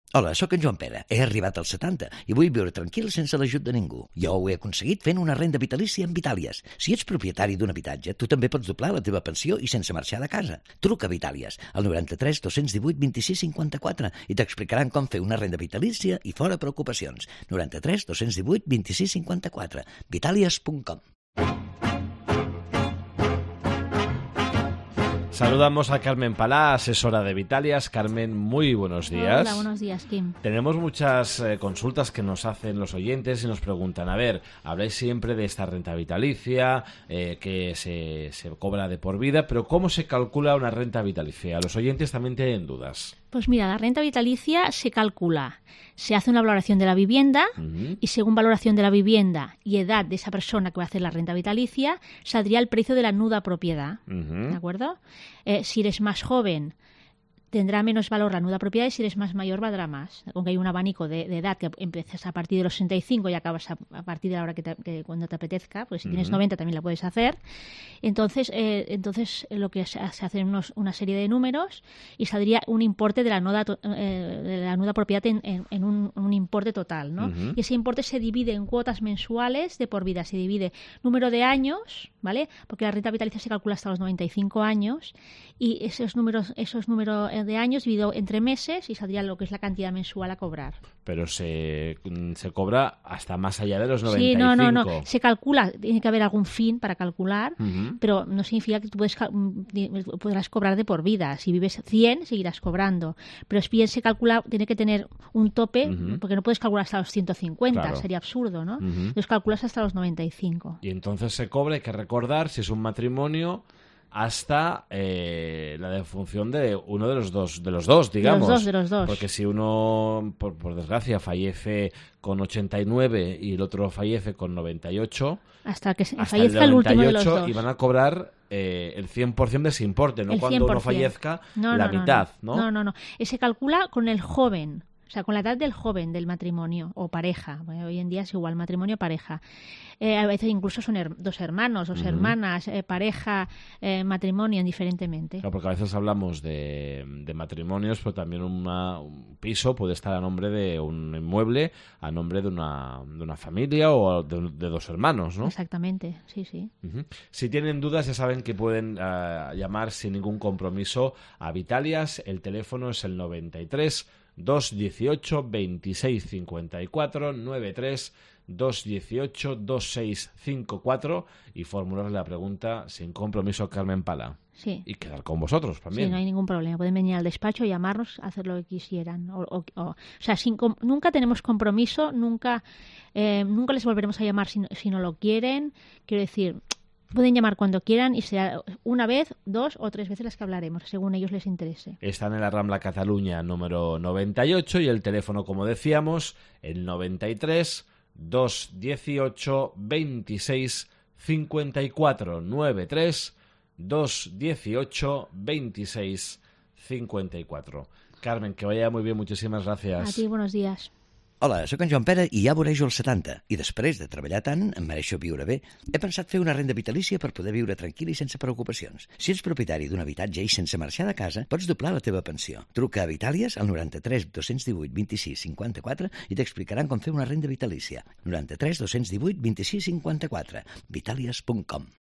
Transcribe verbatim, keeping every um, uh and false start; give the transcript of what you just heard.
Hola, sóc en Joan Pere. He arribat als setanta i vull viure tranquil sense l'ajut de ningú. Jo ho he aconseguit fent una renda vitalícia amb Vitàlies. Si ets propietari d'un habitatge, tu també pots doblar la teva pensió i sense marxar de casa. Truca a Vitàlies al noranta-tres dos-cents divuit vint-i-sis cinquanta-quatre i t'explicaran com fer una renda vitalícia i fora preocupacions. noranta-tres dos-cents divuit vint-i-sis cinquanta-quatre. vitàlies punt com. Saludamos a Carmen Palá, asesora de Vitalias. Carmen, muy buenos días. Hola, buenos días, Kim. Tenemos muchas eh, consultas que nos hacen los oyentes y nos preguntan, a ver, habláis siempre de esta renta vitalicia, eh, que se, se cobra de por vida, pero ¿cómo se calcula una renta vitalicia? Los oyentes también tienen dudas. Pues mira, la renta vitalicia se calcula, se hace una valoración de la vivienda uh-huh. y según valoración de la vivienda y edad de esa persona que va a hacer la renta vitalicia, saldría el precio de la nuda propiedad, uh-huh. ¿de acuerdo? Eh, si eres más joven, tendrá menos valor la nuda propiedad y si eres más mayor valdrá más. Aunque hay un abanico de, de edad que empiezas a partir de los sesenta y cinco y acabas a, a partir de la hora que, te, que cuando te apetezca, pues si uh-huh. tienes noventa también la puedes hacer. Entonces, eh, entonces lo que se, se hacen unos, una serie de números y saldría un importe de la nuda, eh, de la nuda propiedad en, en, en un, un importe total, ¿no? Uh-huh. Y ese importe se divide en cuotas mensuales de por vida. Se divide número de años, ¿vale? Porque la renta vitalicia se calcula hasta los noventa y cinco años y esos números, esos números de años dividido entre meses y saldría lo que es la cantidad mensual a cobrar. Pero se, se cobra hasta más allá de los noventa y cinco. Sí, no, no, no. Se calcula, tiene que haber algún fin para calcular, uh-huh. pero no significa que tú puedes, podrás cobrar de por vida. Si vives cien, seguirás cobrando. Pero es bien se calcula, tiene que tener un tope, uh-huh. porque no puedes calcular hasta los ciento cincuenta, claro. Sería absurdo, ¿no? Uh-huh. Entonces calculas hasta los noventa y cinco. Y entonces se cobra, hay que recordar, si es un matrimonio, hasta eh, la defunción de uno de los dos, de los dos, digamos. De los dos, de los dos. Porque si uno, por, por desgracia, fallece con ochenta y nueve y el otro fallece con noventa y ocho, hasta que hasta fallezca el, el último de los dos. Y van a cobrar eh, el cien por ciento de ese importe, no el cuando uno fallezca no, la no, mitad, ¿no? No, no, no. no. Se calcula con el joven. O sea, con la edad del joven del matrimonio o pareja. Bueno, hoy en día es igual, matrimonio o pareja. Eh, a veces incluso son her- dos hermanos, dos uh-huh. hermanas, eh, pareja, eh, matrimonio, indiferentemente. Claro, porque a veces hablamos de, de matrimonios, pero también una, un piso puede estar a nombre de un inmueble, a nombre de una, de una familia o de, de dos hermanos, ¿no? Exactamente, sí, sí. Uh-huh. Si tienen dudas, ya saben que pueden uh, llamar sin ningún compromiso a Vitalias. El teléfono es el noventa y tres dos dieciocho veintiséis cincuenta y cuatro, noventa y tres dos dieciocho veintiséis cincuenta y cuatro y formularle la pregunta sin compromiso a Carmen Palá. Sí. Y quedar con vosotros también. Sí, no hay ningún problema. Pueden venir al despacho, llamarnos, hacer lo que quisieran. O, o, o, o sea, sin com- nunca tenemos compromiso, nunca eh, nunca les volveremos a llamar si no, si no lo quieren. Quiero decir, pueden llamar cuando quieran y será una vez, dos o tres veces las que hablaremos, según ellos les interese. Están en la Rambla Cataluña número noventa y ocho y el teléfono, como decíamos, el noventa y tres dos dieciocho veintiséis cincuenta y cuatro, noventa y tres dos dieciocho veintiséis cincuenta y cuatro. Carmen, que vaya muy bien, muchísimas gracias. A ti, buenos días. Hola, sóc en Joan Pere i ja vorejo els setanta. I després de treballar tant, em mereixo viure bé. He pensat fer una renda vitalícia per poder viure tranquil i sense preocupacions. Si ets propietari d'un habitatge i sense marxar de casa, pots doblar la teva pensió. Truca a Vitàlies al noranta-tres dos-cents divuit vint-i-sis cinquanta-quatre i t'explicaran com fer una renda vitalícia. noranta-tres dos-cents divuit vint-i-sis cinquanta-quatre. vitàlies punt com.